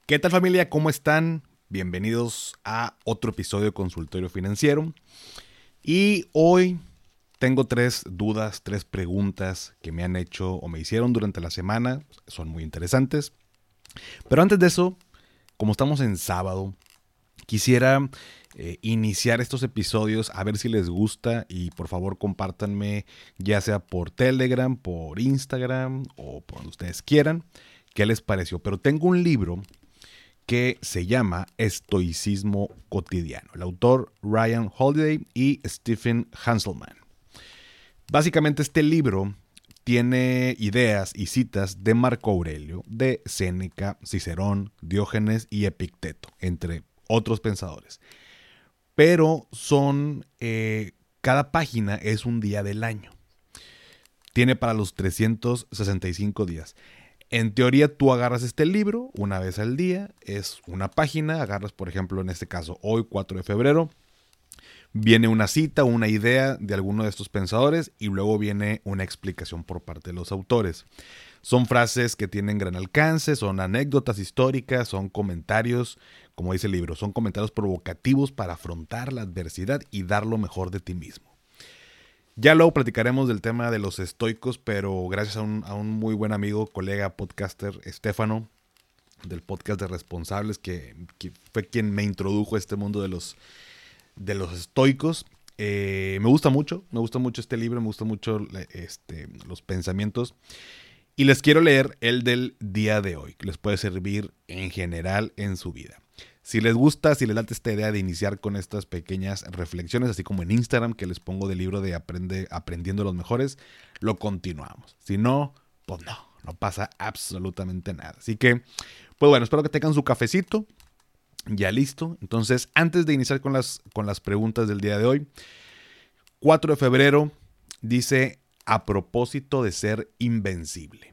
¿Qué tal, familia? ¿Cómo están? Bienvenidos a otro episodio de Consultorio Financiero. Y hoy tengo 3 dudas, 3 preguntas que me han hecho o me hicieron durante la semana. Son muy interesantes. Pero antes de eso, como estamos en sábado, quisiera iniciar estos episodios a ver si les gusta y por favor compártanme ya sea por Telegram, por Instagram o por donde ustedes quieran qué les pareció. Pero tengo un libro que se llama Estoicismo Cotidiano. El autor Ryan Holiday y Stephen Hanselman. Básicamente este libro tiene ideas y citas de Marco Aurelio, de Séneca, Cicerón, Diógenes y Epicteto, entre otros pensadores. Pero cada página es un día del año. Tiene para los 365 días. En teoría, tú agarras este libro una vez al día, es una página, agarras, por ejemplo, en este caso, hoy, 4 de febrero, viene una cita, una idea de alguno de estos pensadores y luego viene una explicación por parte de los autores. Son frases que tienen gran alcance, son anécdotas históricas, son comentarios, como dice el libro, son comentarios provocativos para afrontar la adversidad y dar lo mejor de ti mismo. Ya luego platicaremos del tema de los estoicos, pero gracias a un muy buen amigo, colega, podcaster, Estefano, del podcast de Responsables, que fue quien me introdujo a este mundo de los estoicos. Me gusta mucho este libro, me gustan mucho los pensamientos. Y les quiero leer el del día de hoy, que les puede servir en general en su vida. Si les gusta, si les late esta idea de iniciar con estas pequeñas reflexiones, así como en Instagram, que les pongo del libro de Aprendiendo los Mejores, lo continuamos. Si no, pues no pasa absolutamente nada. Así que, pues bueno, espero que tengan su cafecito. Ya listo. Entonces, antes de iniciar con las preguntas del día de hoy, 4 de febrero dice, a propósito de ser invencible.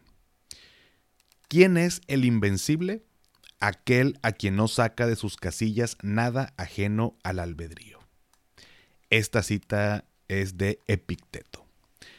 ¿Quién es el invencible? Aquel a quien no saca de sus casillas nada ajeno al albedrío. Esta cita es de Epicteto.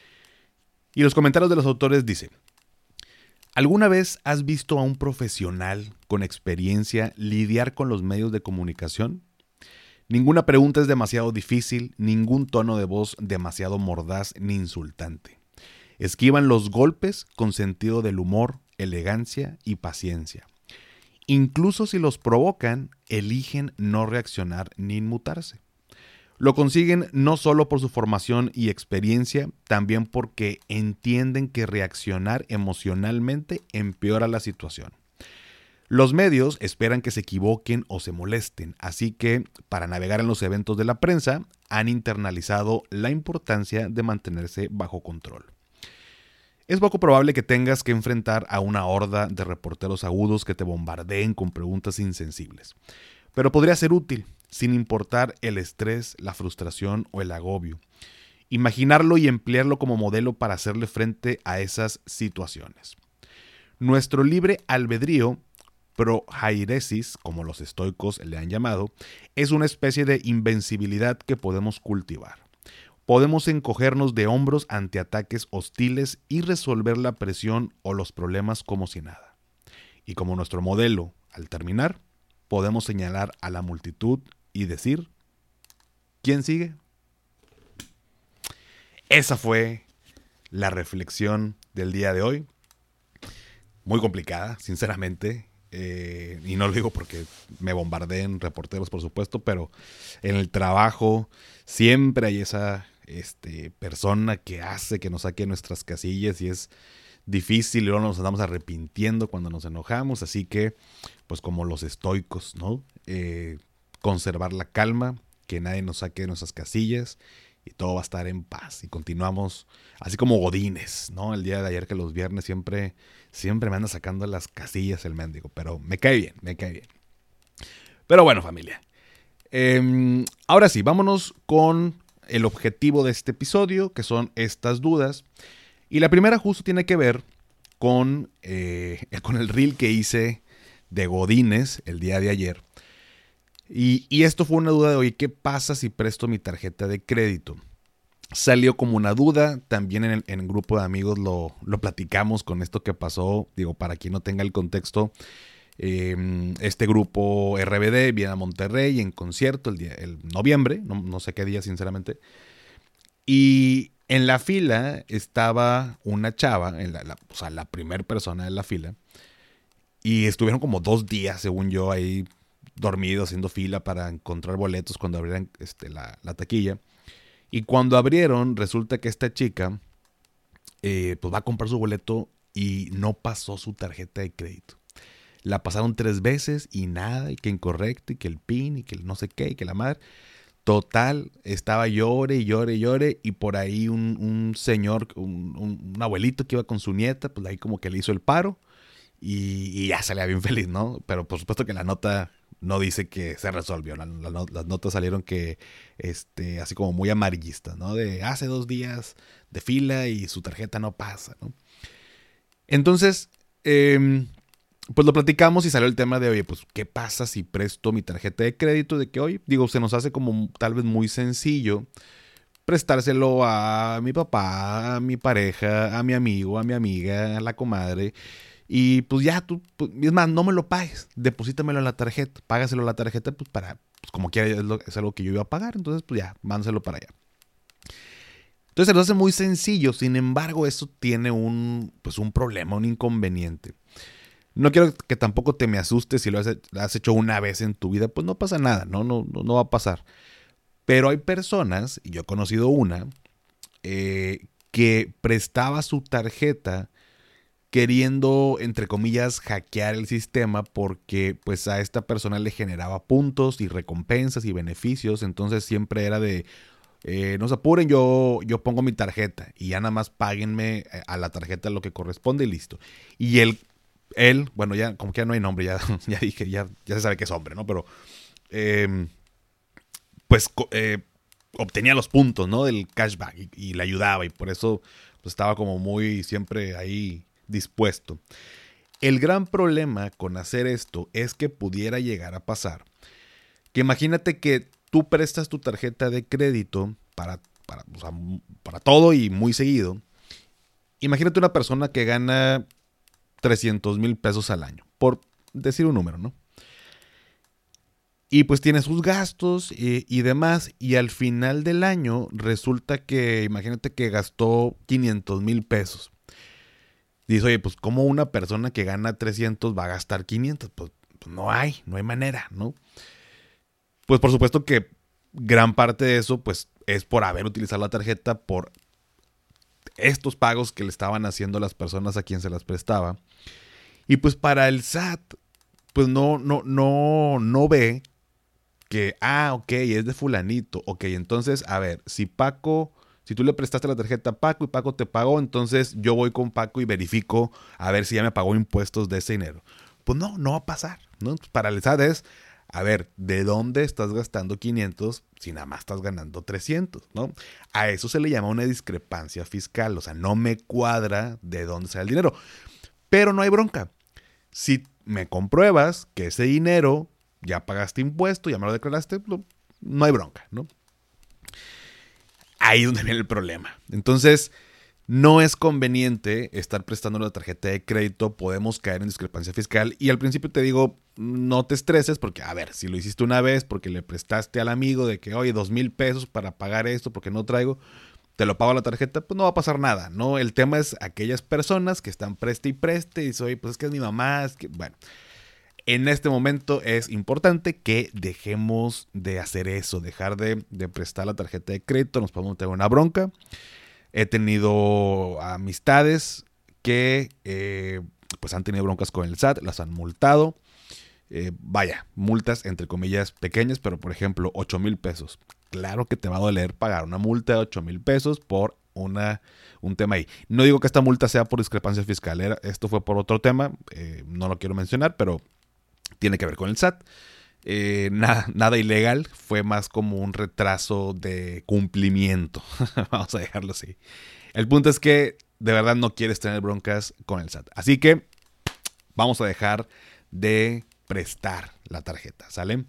Y los comentarios de los autores dicen, ¿alguna vez has visto a un profesional con experiencia lidiar con los medios de comunicación? Ninguna pregunta es demasiado difícil, ningún tono de voz demasiado mordaz ni insultante. Esquivan los golpes con sentido del humor, elegancia y paciencia. Incluso si los provocan, eligen no reaccionar ni inmutarse. Lo consiguen no solo por su formación y experiencia, también porque entienden que reaccionar emocionalmente empeora la situación. Los medios esperan que se equivoquen o se molesten, así que, para navegar en los eventos de la prensa, han internalizado la importancia de mantenerse bajo control. Es poco probable que tengas que enfrentar a una horda de reporteros agudos que te bombardeen con preguntas insensibles. Pero podría ser útil, sin importar el estrés, la frustración o el agobio. Imaginarlo y emplearlo como modelo para hacerle frente a esas situaciones. Nuestro libre albedrío, prohairesis, como los estoicos le han llamado, es una especie de invencibilidad que podemos cultivar. Podemos encogernos de hombros ante ataques hostiles y resolver la presión o los problemas como si nada. Y como nuestro modelo, al terminar, podemos señalar a la multitud y decir, ¿quién sigue? Esa fue la reflexión del día de hoy. Muy complicada, sinceramente. Y no lo digo porque me bombardeen reporteros, por supuesto, pero en el trabajo siempre hay esa persona que hace que nos saque nuestras casillas y es difícil y luego nos andamos arrepintiendo cuando nos enojamos. Así que, pues como los estoicos, ¿no? Conservar la calma, que nadie nos saque de nuestras casillas y todo va a estar en paz. Y continuamos así como godines, ¿no? El día de ayer, que los viernes siempre me anda sacando las casillas el mendigo, pero me cae bien. Pero bueno, familia. Ahora sí, vámonos con el objetivo de este episodio, que son estas dudas. Y la primera justo tiene que ver con el reel que hice de godines el día de ayer. Y esto fue una duda de, oye, ¿qué pasa si presto mi tarjeta de crédito? Salió como una duda, también en el grupo de amigos lo platicamos con esto que pasó. Digo, para quien no tenga el contexto, Este grupo RBD viene a Monterrey en concierto el noviembre, no sé qué día sinceramente. Y en la fila estaba una chava, o sea, la primera persona de la fila. Y estuvieron como 2 días, según yo, ahí dormidos haciendo fila para encontrar boletos cuando abrieran la taquilla. Y cuando abrieron, resulta que esta chica pues va a comprar su boleto y no pasó su tarjeta de crédito. La pasaron 3 veces y nada, y que incorrecto, y que el PIN, y que el no sé qué, y que la madre. Total, estaba llore y llore y llore, y por ahí un señor, un abuelito que iba con su nieta, pues ahí como que le hizo el paro, y ya salía bien feliz, ¿no? Pero por supuesto que la nota no dice que se resolvió. Las notas salieron que, así como muy amarillistas, ¿no? De hace 2 días de fila y su tarjeta no pasa, ¿no? Entonces, pues lo platicamos y salió el tema de, oye, pues, ¿qué pasa si presto mi tarjeta de crédito? De que, oye, digo, se nos hace como tal vez muy sencillo prestárselo a mi papá, a mi pareja, a mi amigo, a mi amiga, a la comadre. Y pues ya tú, pues, es más, no me lo pagues, deposítamelo en la tarjeta, págaselo en la tarjeta, pues para, pues como quiera es algo que yo iba a pagar, entonces pues ya, mándaselo para allá. Entonces se lo hace muy sencillo, sin embargo eso tiene pues un problema, un inconveniente. No quiero que tampoco te me asustes si lo has hecho una vez en tu vida, pues no pasa nada, no va a pasar. Pero hay personas, y yo he conocido una, que prestaba su tarjeta queriendo, entre comillas, hackear el sistema porque pues a esta persona le generaba puntos y recompensas y beneficios. Entonces siempre era de, no se apuren, yo pongo mi tarjeta y ya nada más páguenme a la tarjeta lo que corresponde y listo. Y bueno, ya como que ya no hay nombre, ya, ya dije, ya se sabe que es hombre, ¿no? Pero eh, pues obtenía los puntos, ¿no? Del cashback y le ayudaba y por eso pues, estaba como muy siempre ahí dispuesto. El gran problema con hacer esto es que pudiera llegar a pasar que imagínate que tú prestas tu tarjeta de crédito o sea, para todo y muy seguido. Imagínate una persona que gana 300,000 pesos al año, por decir un número, ¿no? Y pues tiene sus gastos y demás. Y al final del año resulta que, imagínate que gastó 500,000 pesos. Dices, oye, pues ¿cómo una persona que gana 300 va a gastar 500? Pues no hay manera, ¿no? Pues por supuesto que gran parte de eso pues es por haber utilizado la tarjeta, por estos pagos que le estaban haciendo las personas a quien se las prestaba. Y pues para el SAT, pues no ve que, ok, es de fulanito. Ok, entonces, a ver, si tú le prestaste la tarjeta a Paco y Paco te pagó, entonces yo voy con Paco y verifico a ver si ya me pagó impuestos de ese dinero. Pues no va a pasar, ¿no? Para el SAT es, a ver, ¿de dónde estás gastando 500 si nada más estás ganando 300, ¿no? A eso se le llama una discrepancia fiscal, o sea, no me cuadra de dónde sale el dinero. Pero no hay bronca. Si me compruebas que ese dinero ya pagaste impuesto, ya me lo declaraste, no hay bronca, ¿no? Ahí es donde viene el problema. Entonces, no es conveniente estar prestando la tarjeta de crédito, podemos caer en discrepancia fiscal. Y al principio te digo, no te estreses porque, a ver, si lo hiciste una vez porque le prestaste al amigo de que, oye, 2,000 pesos para pagar esto porque no traigo, te lo pago a la tarjeta, pues no va a pasar nada, ¿no? El tema es aquellas personas que están preste y preste y soy, pues es que es mi mamá, es que, bueno. En este momento es importante que dejemos de hacer eso, dejar de prestar la tarjeta de crédito, nos podemos tener una bronca. He tenido amistades que pues han tenido broncas con el SAT, las han multado. Vaya, multas entre comillas pequeñas, pero por ejemplo 8,000 pesos. Claro que te va a doler pagar una multa de 8,000 pesos por un tema ahí. No digo que esta multa sea por discrepancia fiscal, esto fue por otro tema, no lo quiero mencionar, pero tiene que ver con el SAT. Nada ilegal, fue más como un retraso de cumplimiento. Vamos a dejarlo así. El punto es que de verdad no quieres tener broncas con el SAT. Así que vamos a dejar de prestar la tarjeta, ¿sale?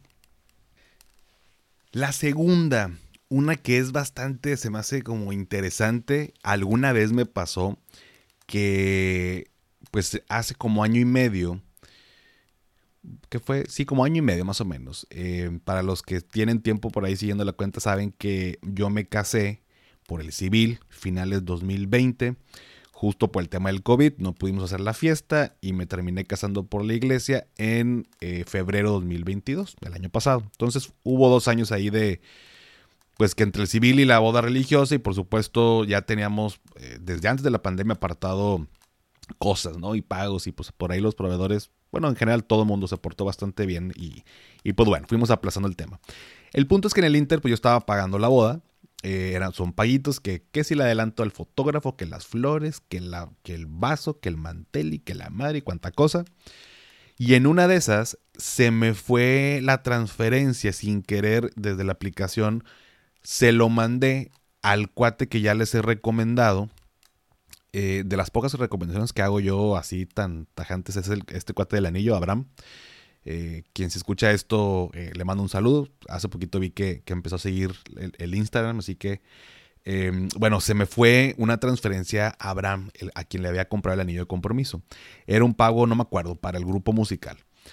La segunda, una que es bastante, se me hace como interesante. Alguna vez me pasó que, pues hace como año y medio, que fue, sí, como año y medio más o menos. Para los que tienen tiempo por ahí siguiendo la cuenta, saben que yo me casé por el civil, finales 2020, justo por el tema del COVID, no pudimos hacer la fiesta y me terminé casando por la iglesia en febrero 2022, el año pasado. Entonces hubo 2 años ahí de, pues que entre el civil y la boda religiosa, y por supuesto ya teníamos desde antes de la pandemia apartado cosas, ¿no? Y pagos, y pues por ahí los proveedores, bueno, en general todo el mundo se portó bastante bien y pues bueno, fuimos aplazando el tema. El punto es que en el Inter, pues yo estaba pagando la boda, son paguitos que si le adelanto al fotógrafo, que las flores, que el vaso, que el mantel y que la madre y cuánta cosa. Y en una de esas se me fue la transferencia sin querer desde la aplicación, se lo mandé al cuate que ya les he recomendado. De las pocas recomendaciones que hago yo así tan tajantes es este cuate del anillo, Abraham. Quien se escucha esto, le mando un saludo. Hace poquito vi que empezó a seguir el Instagram, así que bueno, se me fue una transferencia a Abraham, a quien le había comprado el anillo de compromiso. Era un pago, no me acuerdo, para el grupo musical.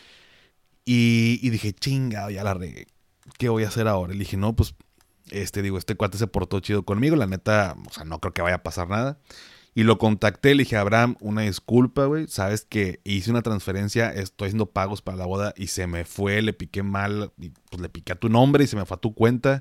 Y dije, chinga, ya la regué. ¿Qué voy a hacer ahora? Y dije, no, pues, este cuate se portó chido conmigo. La neta, o sea, no creo que vaya a pasar nada. Y lo contacté, le dije, Abraham, una disculpa, güey. Sabes que hice una transferencia, estoy haciendo pagos para la boda y se me fue, le piqué mal, y pues le piqué a tu nombre y se me fue a tu cuenta.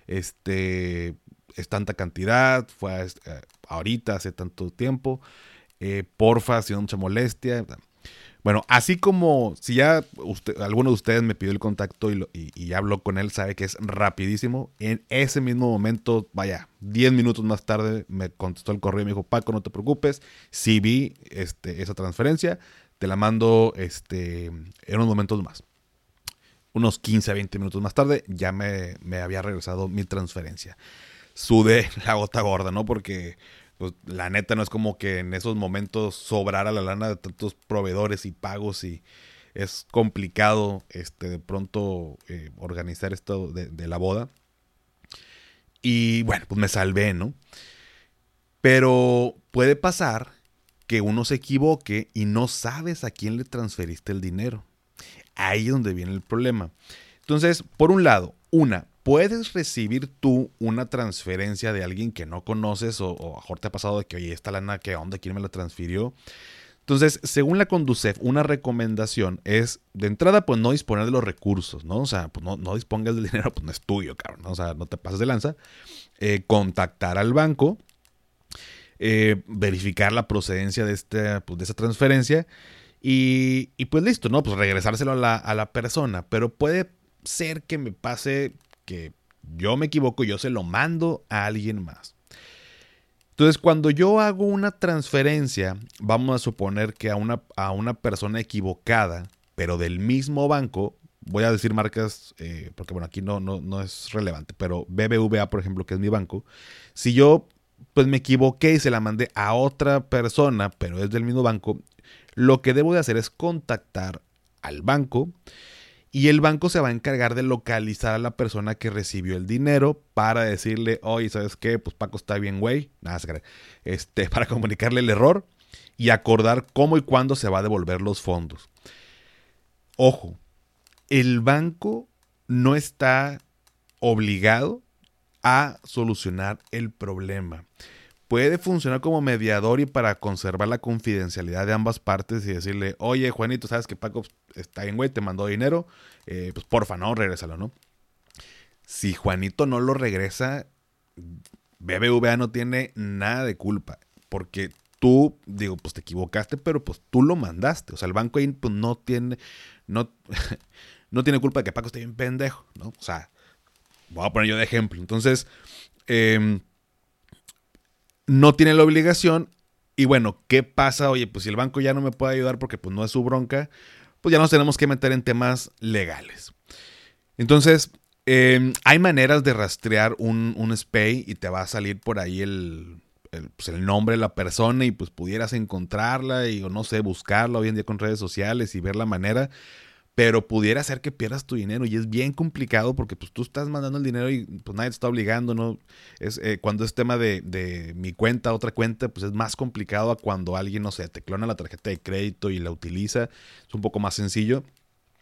Es tanta cantidad, fue ahorita, hace tanto tiempo. Porfa, ha sido mucha molestia. Bueno, así como si ya alguno de ustedes me pidió el contacto y ya habló con él, sabe que es rapidísimo. En ese mismo momento, vaya, 10 minutos más tarde me contestó el correo y me dijo, Paco, no te preocupes, sí vi esa transferencia, te la mando en unos momentos más. Unos 15 a 20 minutos más tarde ya me había regresado mi transferencia. Sudé la gota gorda, ¿no? Porque pues la neta no es como que en esos momentos sobrara la lana de tantos proveedores y pagos, y es complicado de pronto organizar esto de la boda. Y bueno, pues me salvé, ¿no? Pero puede pasar que uno se equivoque y no sabes a quién le transferiste el dinero. Ahí es donde viene el problema. Entonces, por un lado, puedes recibir tú una transferencia de alguien que no conoces, o a lo mejor te ha pasado de que, oye, esta lana, ¿qué onda? ¿Quién me la transfirió? Entonces, según la Conducef, una recomendación es, de entrada, pues no disponer de los recursos, ¿no? O sea, pues no dispongas del dinero, pues no es tuyo, cabrón, ¿no? O sea, no te pases de lanza. Contactar al banco, verificar la procedencia de esa transferencia y pues listo, ¿no? Pues regresárselo a la persona. Pero puede ser que me pase que yo me equivoco y yo se lo mando a alguien más. Entonces, cuando yo hago una transferencia, vamos a suponer que a una persona equivocada, pero del mismo banco, voy a decir marcas, porque bueno, aquí no es relevante, pero BBVA, por ejemplo, que es mi banco, si yo pues me equivoqué y se la mandé a otra persona, pero es del mismo banco, lo que debo de hacer es contactar al banco, y el banco se va a encargar de localizar a la persona que recibió el dinero para decirle, oye, ¿sabes qué? Pues Paco está bien, güey. Nada, se cree. Para comunicarle el error y acordar cómo y cuándo se va a devolver los fondos. Ojo, el banco no está obligado a solucionar el problema. Puede funcionar como mediador y para conservar la confidencialidad de ambas partes y decirle, oye, Juanito, ¿sabes que Paco está bien, güey? Te mandó dinero, pues porfa, no, regrésalo, ¿no? Si Juanito no lo regresa, BBVA no tiene nada de culpa, porque tú, digo, pues te equivocaste, pero pues tú lo mandaste. O sea, el banco ahí pues, no, no tiene culpa de que Paco esté bien pendejo, ¿no? O sea, voy a poner yo de ejemplo. Entonces, no tiene la obligación. Y bueno, ¿qué pasa? Oye, pues si el banco ya no me puede ayudar porque pues no es su bronca, pues ya nos tenemos que meter en temas legales. Entonces, hay maneras de rastrear un SPAY y te va a salir por ahí pues el nombre de la persona y pues pudieras encontrarla y o no sé, buscarla hoy en día con redes sociales y ver la manera. Pero pudiera ser que pierdas tu dinero y es bien complicado porque pues tú estás mandando el dinero y pues nadie te está obligando, ¿no? Cuando es tema de mi cuenta, otra cuenta, pues es más complicado a cuando alguien, no sé, te clona la tarjeta de crédito y la utiliza. Es un poco más sencillo.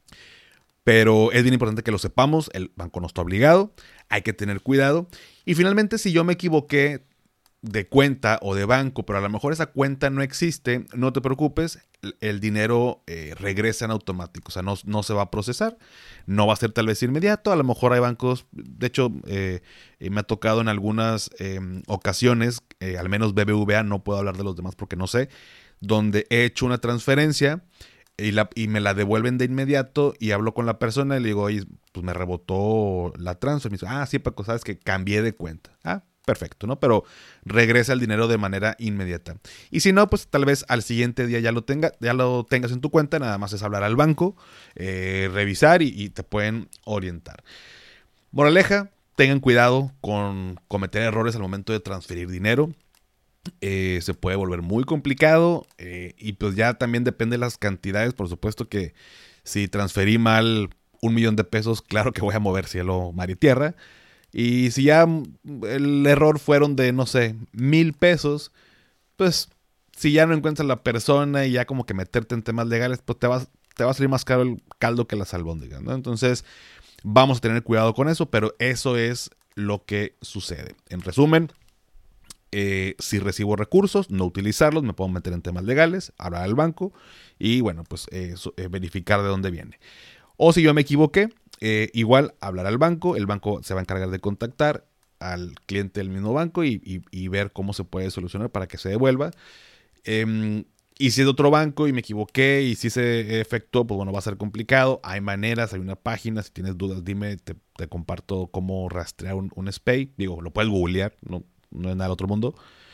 Pero es bien importante que lo sepamos, el banco no está obligado, hay que tener cuidado. Y finalmente, si yo me equivoqué de cuenta o de banco, pero a lo mejor esa cuenta no existe, no te preocupes, el dinero regresa en automático, o sea, no se va a procesar, no va a ser tal vez inmediato, a lo mejor hay bancos, de hecho, me ha tocado en algunas ocasiones, al menos BBVA, no puedo hablar de los demás porque no sé, donde he hecho una transferencia y me la devuelven de inmediato y hablo con la persona y le digo, oye, pues me rebotó la transfer. Me dice, sí, Paco, sabes que cambié de cuenta. Perfecto, ¿no? Pero regresa el dinero de manera inmediata. Y si no, pues tal vez al siguiente día ya lo tengas en tu cuenta, nada más es hablar al banco, revisar y te pueden orientar. Moraleja, tengan cuidado con cometer errores al momento de transferir dinero. Se puede volver muy complicado y pues ya también depende de las cantidades. Por supuesto que si transferí mal 1,000,000 de pesos, claro que voy a mover cielo, mar y tierra. Y si ya el error fueron de, no sé, 1,000 pesos, pues si ya no encuentras la persona y ya como que meterte en temas legales, pues te va a salir más caro el caldo que las albóndigas, ¿no? Entonces vamos a tener cuidado con eso, pero eso es lo que sucede. En resumen, si recibo recursos, no utilizarlos, me puedo meter en temas legales, hablar al banco y bueno, pues verificar de dónde viene. O si yo me equivoqué, igual hablar al banco, el banco se va a encargar de contactar al cliente del mismo banco y ver cómo se puede solucionar para que se devuelva. Y si es de otro banco y me equivoqué y si se efectuó, pues bueno, va a ser complicado. Hay maneras, hay una página, si tienes dudas dime, te comparto cómo rastrear un SPAY. Digo, lo puedes googlear, no es nada del otro mundo.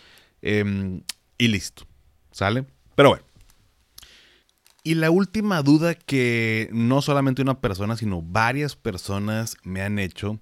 Y listo, ¿sale? Pero bueno. Y la última duda que no solamente una persona, sino varias personas me han hecho.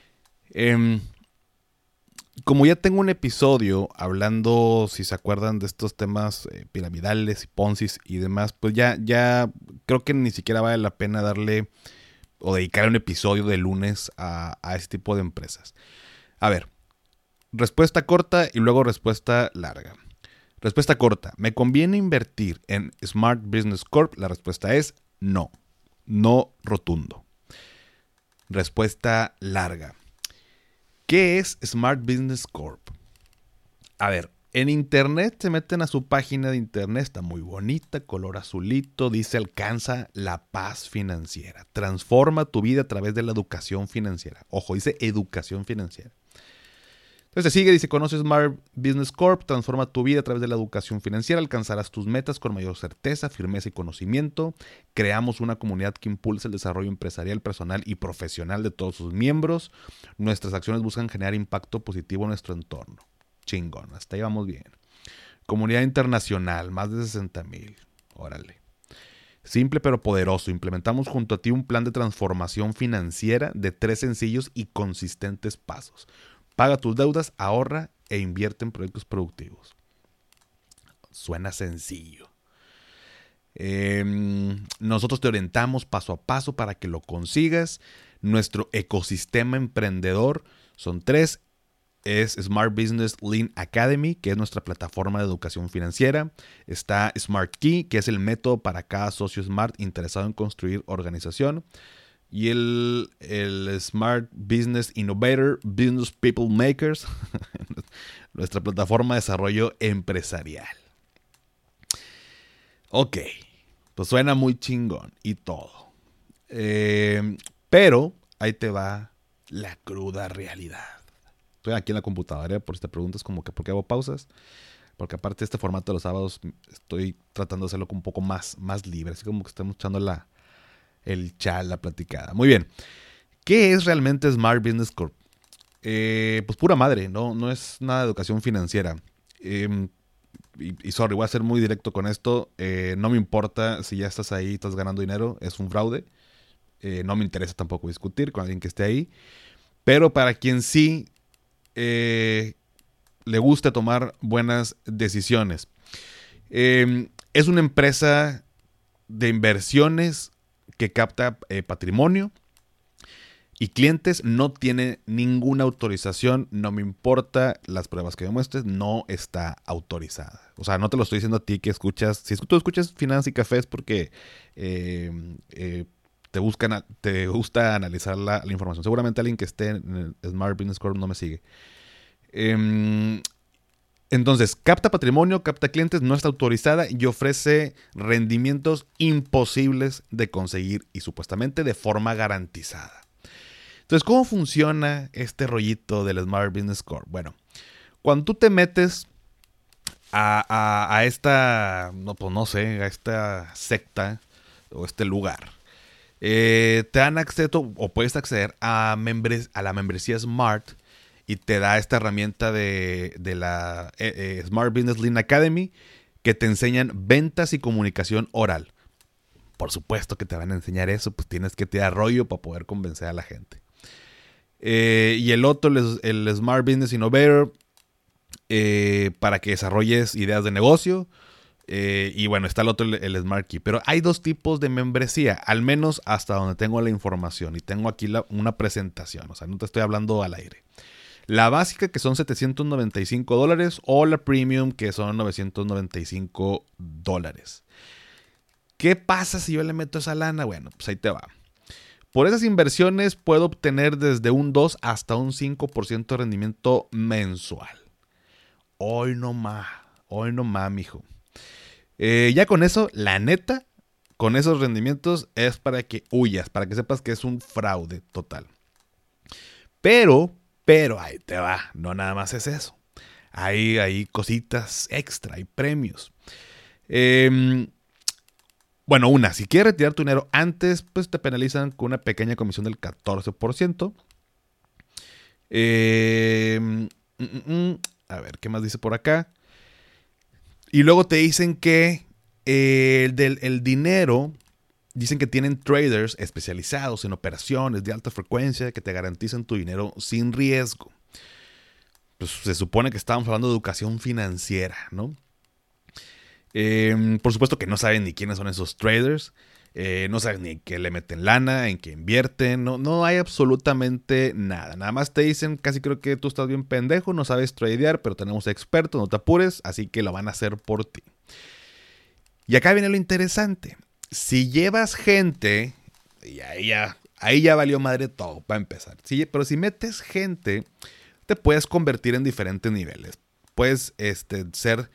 Como ya tengo un episodio hablando, si se acuerdan de estos temas piramidales y poncis y demás, pues ya creo que ni siquiera vale la pena darle o dedicar un episodio de lunes a este tipo de empresas. A ver, respuesta corta y luego respuesta larga. Respuesta corta, ¿me conviene invertir en Smart Business Corp? La respuesta es no, no rotundo. Respuesta larga. ¿Qué es Smart Business Corp? A ver, en internet se meten a su página de internet, está muy bonita, color azulito, dice alcanza la paz financiera. Transforma tu vida a través de la educación financiera. Ojo, dice educación financiera. Entonces sigue, dice, conoce Smart Business Corp, transforma tu vida a través de la educación financiera, alcanzarás tus metas con mayor certeza, firmeza y conocimiento. Creamos una comunidad que impulsa el desarrollo empresarial, personal y profesional de todos sus miembros. Nuestras acciones buscan generar impacto positivo en nuestro entorno. Chingón, hasta ahí vamos bien. Comunidad internacional, más de 60,000. Órale. Simple pero poderoso. Implementamos junto a ti un plan de transformación financiera de 3 sencillos y consistentes pasos. Paga tus deudas, ahorra e invierte en proyectos productivos. Suena sencillo. Nosotros te orientamos paso a paso para que lo consigas. Nuestro ecosistema emprendedor son 3. Es Smart Business Lean Academy, que es nuestra plataforma de educación financiera. Está Smart Key, que es el método para cada socio Smart interesado en construir organización. Y el Smart Business Innovator, Business People Makers, nuestra plataforma de desarrollo empresarial. Ok, pues suena muy chingón y todo. Pero ahí te va la cruda realidad. Estoy aquí en la computadora, por si te preguntas como que por qué hago pausas. Porque aparte de este formato de los sábados, estoy tratando de hacerlo un poco más libre. Así como que estamos echando la platicada. Muy bien. ¿Qué es realmente Smart Business Corp? Pues pura madre, no es nada de educación financiera. Y sorry, voy a ser muy directo con esto. No me importa si ya estás ahí, estás ganando dinero, es un fraude. No me interesa tampoco discutir con alguien que esté ahí. Pero para quien sí le gusta tomar buenas decisiones. Es una empresa de inversiones que capta patrimonio y clientes, no tiene ninguna autorización, no me importa las pruebas que demuestres, no está autorizada. O sea, no te lo estoy diciendo a ti que escuchas, si tú escuchas Finanzas y Cafés porque te gusta analizar la información. Seguramente alguien que esté en el Smart Business Corp no me sigue. Entonces, capta patrimonio, capta clientes, no está autorizada y ofrece rendimientos imposibles de conseguir y supuestamente de forma garantizada. Entonces, ¿cómo funciona este rollito del Smart Business Corp? Bueno, cuando tú te metes a esta, no, pues no sé, a esta secta o este lugar, te dan acceso o puedes acceder a la membresía Smart y te da esta herramienta de la Smart Business Lean Academy que te enseñan ventas y comunicación oral. Por supuesto que te van a enseñar eso, pues tienes que tirar rollo para poder convencer a la gente. Y el otro, el Smart Business Innovator, para que desarrolles ideas de negocio. Y bueno, está el otro, el Smart Key. Pero hay dos tipos de membresía, al menos hasta donde tengo la información. Y tengo aquí una presentación, o sea, no te estoy hablando al aire. La básica, que son $795, o la Premium, que son $995. ¿Qué pasa si yo le meto esa lana? Bueno, pues ahí te va. Por esas inversiones puedo obtener desde un 2 hasta un 5% de rendimiento mensual. Hoy no más, mijo. Ya con eso, la neta, con esos rendimientos es para que huyas, para que sepas que es un fraude total. Pero ahí te va, no nada más es eso. Hay cositas extra, hay premios. Bueno, si quieres retirar tu dinero antes, pues te penalizan con una pequeña comisión del 14%. A ver, ¿qué más dice por acá? Y luego te dicen que el dinero, dicen que tienen traders especializados en operaciones de alta frecuencia que te garantizan tu dinero sin riesgo. Pues se supone que estábamos hablando de educación financiera, ¿no? Por supuesto que no saben ni quiénes son esos traders. No saben ni en qué le meten lana, en qué invierten. No hay absolutamente nada. Nada más te dicen, casi creo que tú estás bien pendejo, no sabes tradear, pero tenemos expertos, no te apures, así que lo van a hacer por ti. Y acá viene lo interesante. Si llevas gente, y ahí ya valió madre todo, para empezar. Pero si metes gente, te puedes convertir en diferentes niveles. Puedes ser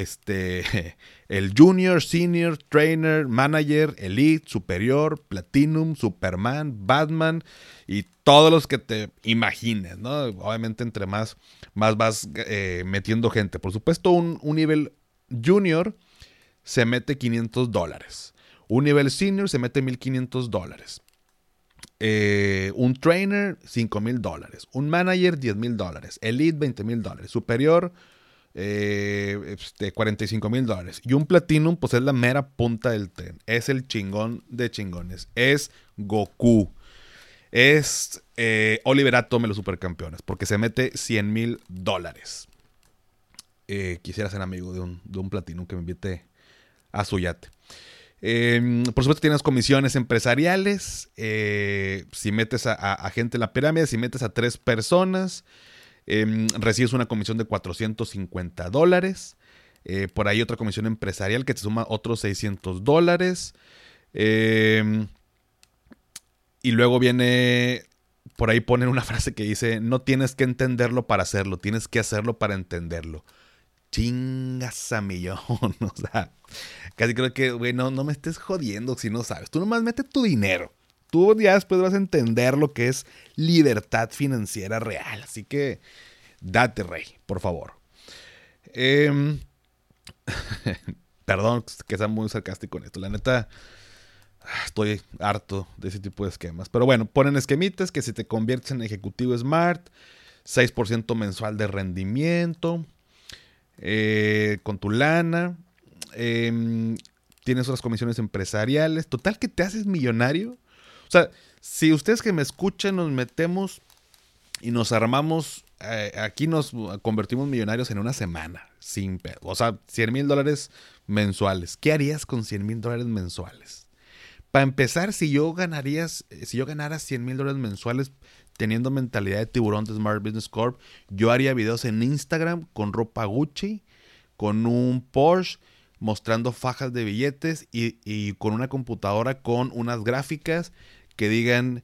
el junior, senior, trainer, manager, elite, superior, platinum, superman, batman y todos los que te imagines, ¿no? Obviamente entre más vas metiendo gente. Por supuesto, un nivel junior se mete $500. Un nivel senior se mete $1,500. Un trainer, $5,000. Un manager, $10,000. Elite, $20,000. Superior, $45,000. Y un platinum, pues es la mera punta del tren. Es el chingón de chingones. Es Goku. Es Oliver Atom, los supercampeones. Porque se mete $100,000. Quisiera ser amigo de un platinum que me invite a su yate. Por supuesto tienes comisiones empresariales. Si metes a gente en la pirámide, si metes a 3 personas, recibes una comisión de $450. Por ahí otra comisión empresarial que te suma otros $600. Y luego viene, por ahí ponen una frase que dice: no tienes que entenderlo para hacerlo, tienes que hacerlo para entenderlo. Chingas a millón. O sea, casi creo que, güey, no me estés jodiendo si no sabes. Tú nomás mete tu dinero. Tú ya después vas a entender lo que es libertad financiera real. Así que date, rey, por favor. Perdón que sea muy sarcástico en esto. La neta, estoy harto de ese tipo de esquemas. Pero bueno, ponen esquemitas que si te conviertes en ejecutivo smart, 6% mensual de rendimiento. Con tu lana, tienes otras comisiones empresariales. Total que te haces millonario. O sea, si ustedes que me escuchan nos metemos y nos armamos, aquí nos convertimos millonarios en una semana, sin pedo. O sea, $100,000 mensuales. ¿Qué harías con $100,000 mensuales? Para empezar, si yo ganara $100,000 mensuales teniendo mentalidad de tiburón de Smart Business Corp, yo haría videos en Instagram con ropa Gucci, con un Porsche mostrando fajas de billetes y con una computadora con unas gráficas que digan,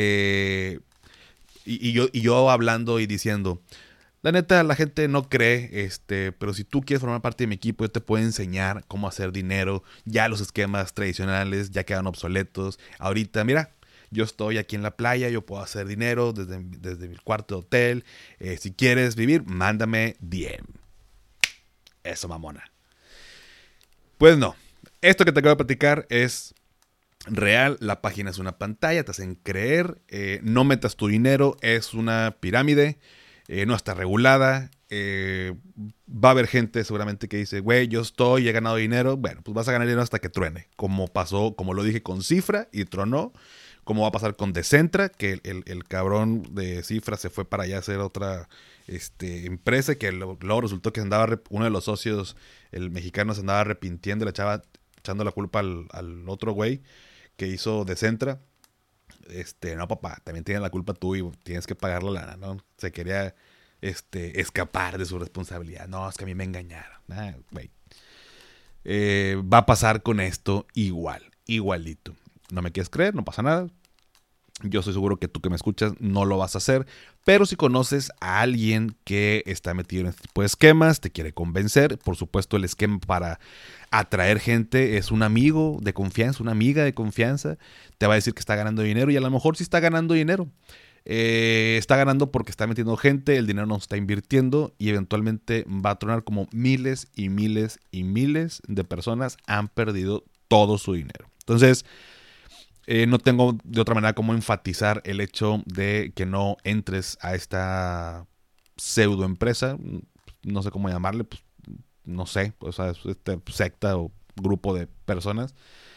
yo hablando y diciendo, la neta, la gente no cree, pero si tú quieres formar parte de mi equipo, yo te puedo enseñar cómo hacer dinero. Ya los esquemas tradicionales ya quedan obsoletos. Ahorita, mira, yo estoy aquí en la playa, yo puedo hacer dinero desde mi cuarto de hotel. Si quieres vivir, mándame DM. Eso, mamona. Pues no, esto que te acabo de platicar es real. La página es una pantalla, te hacen creer. No metas tu dinero, es una pirámide. No está regulada. Va a haber gente seguramente que dice, güey, yo he ganado dinero. Bueno, pues vas a ganar dinero hasta que truene. Como pasó, como lo dije con Cifra y tronó. Como va a pasar con Decentra, que el cabrón de Cifra se fue para allá a hacer otra empresa, que luego resultó que uno de los socios, el mexicano, se andaba arrepintiendo, le echaba echando la culpa al otro güey que hizo Decentra. No, papá, también tiene la culpa tú y tienes que pagar la lana, ¿no? Se quería escapar de su responsabilidad. No, es que a mí me engañaron. Güey. Va a pasar con esto igualito. No me quieres creer, no pasa nada. Yo estoy seguro que tú que me escuchas no lo vas a hacer, pero si conoces a alguien que está metido en este tipo de esquemas, te quiere convencer, por supuesto el esquema para atraer gente es un amigo de confianza, una amiga de confianza, te va a decir que está ganando dinero y a lo mejor sí está ganando dinero. Está ganando porque está metiendo gente, el dinero no está invirtiendo y eventualmente va a tronar como miles y miles y miles de personas han perdido todo su dinero. Entonces, no tengo de otra manera cómo enfatizar el hecho de que no entres a esta pseudo empresa, no sé cómo llamarle, pues no sé, pues, secta o grupo de personas.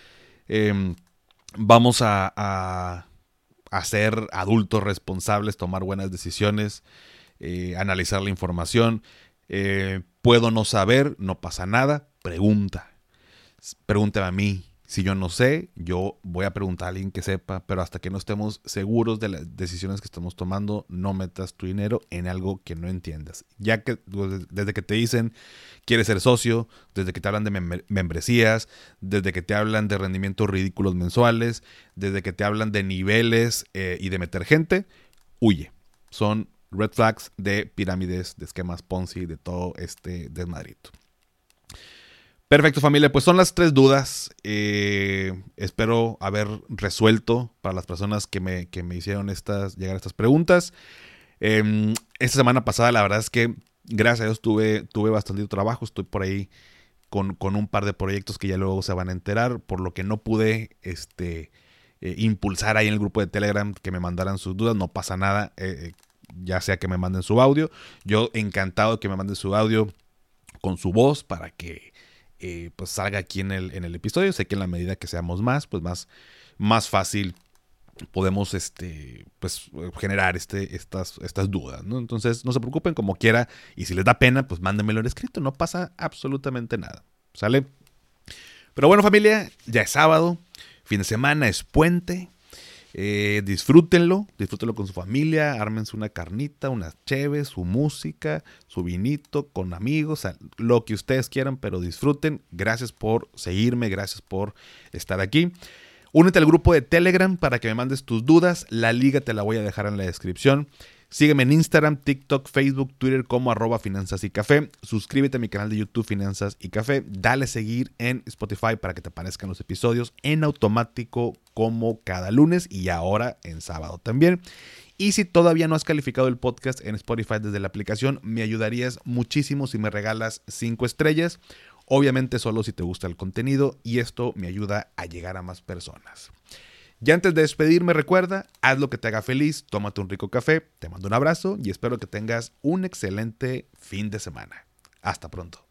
Vamos a ser adultos responsables, tomar buenas decisiones, analizar la información. Puedo no saber, no pasa nada, pregúntame a mí. Si yo no sé, yo voy a preguntar a alguien que sepa, pero hasta que no estemos seguros de las decisiones que estamos tomando, no metas tu dinero en algo que no entiendas. Ya que desde que te dicen quieres ser socio, desde que te hablan de membresías, desde que te hablan de rendimientos ridículos mensuales, desde que te hablan de niveles y de meter gente, huye. Son red flags de pirámides, de esquemas Ponzi, de todo este desmadrito. Perfecto, familia, pues son las 3 dudas. Espero haber resuelto para las personas que me hicieron llegar a estas preguntas. Esta semana pasada la verdad es que gracias a Dios tuve bastante trabajo. Estoy por ahí con un par de proyectos que ya luego se van a enterar, por lo que no pude impulsar ahí en el grupo de Telegram que me mandaran sus dudas. No pasa nada, ya sea que me manden su audio. Yo encantado de que me manden su audio con su voz para que pues salga aquí en el episodio. Sé que en la medida que seamos más, pues más fácil podemos pues generar estas dudas, ¿no? Entonces no se preocupen, como quiera, y si les da pena, pues mándenmelo en escrito, no pasa absolutamente nada, ¿sale? Pero bueno, familia, ya es sábado, fin de semana, es puente. Disfrútenlo con su familia, ármense una carnita, unas cheves, su música, su vinito, con amigos, lo que ustedes quieran, pero disfruten. Gracias por seguirme, gracias por estar aquí. Únete al grupo de Telegram para que me mandes tus dudas, la liga te la voy a dejar en la descripción. Sígueme en Instagram, TikTok, Facebook, Twitter como @Finanzas y Café. Suscríbete a mi canal de YouTube Finanzas y Café. Dale seguir en Spotify para que te aparezcan los episodios en automático como cada lunes y ahora en sábado también. Y si todavía no has calificado el podcast en Spotify desde la aplicación, me ayudarías muchísimo si me regalas 5 estrellas. Obviamente solo si te gusta el contenido y esto me ayuda a llegar a más personas. Ya antes de despedirme, recuerda, haz lo que te haga feliz, tómate un rico café, te mando un abrazo y espero que tengas un excelente fin de semana. Hasta pronto.